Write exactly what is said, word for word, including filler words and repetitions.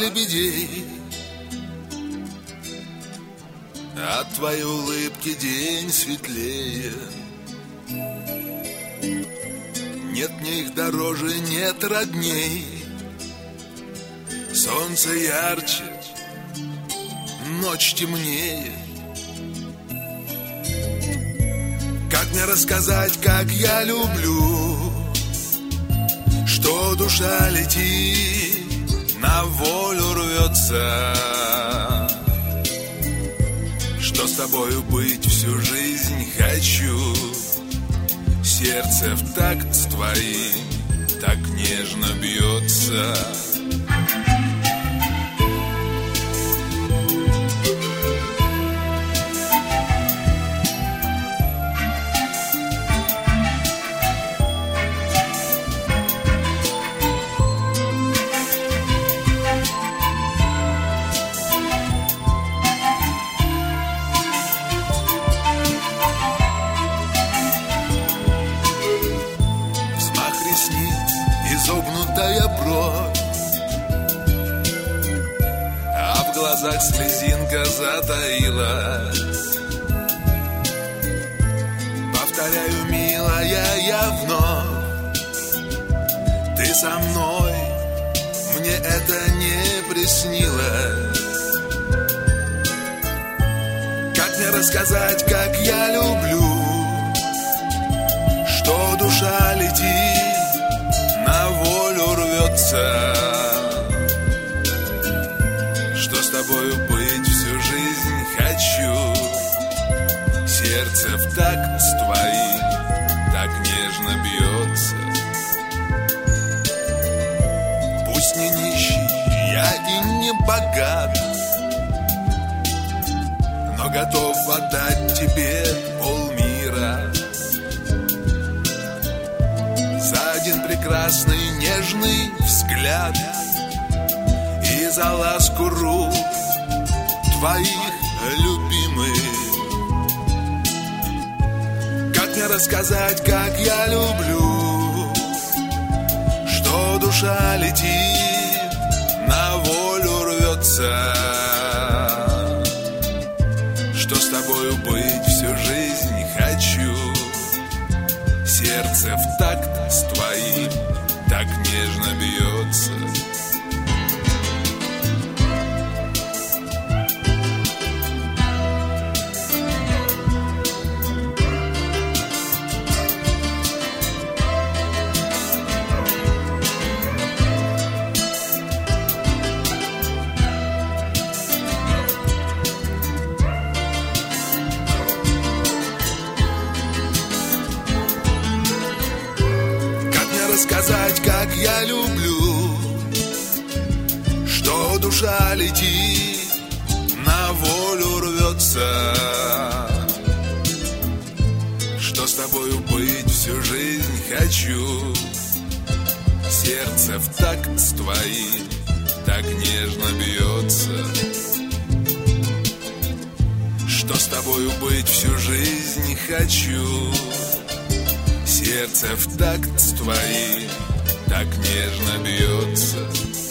лебедей. От твоей улыбки день светлее. Нет мне их дороже, нет родней. Солнце ярче, ночь темнее. Как мне рассказать, как я люблю, что душа летит, на волю рвется, что с тобою быть всю жизнь хочу. Сердце в такт с твоим так нежно бьется. Изогнутая бровь, а в глазах слезинка затаилась. Повторяю, милая, я вновь, ты со мной, мне это не приснилось. Как мне рассказать, как я люблю, что душа летит, на волю рвется, что с тобою быть всю жизнь хочу. Сердце в такт с твоим так нежно бьется. Пусть не нищий я и не богат, но готов отдать тебе полмира за один прекрасный нежный взгляд и за ласку рук твоих любимых. Как мне рассказать, как я люблю, что душа летит, на волю рвется, что с тобою быть всю жизнь хочу. Сердце в такт с твоим так нежно бьется. Сказать, как я люблю, что душа летит, на волю рвется, что с тобою быть всю жизнь хочу. Сердце в такт с твоим так нежно бьется, что с тобою быть всю жизнь хочу. Сердце в такт с твоим так нежно бьется.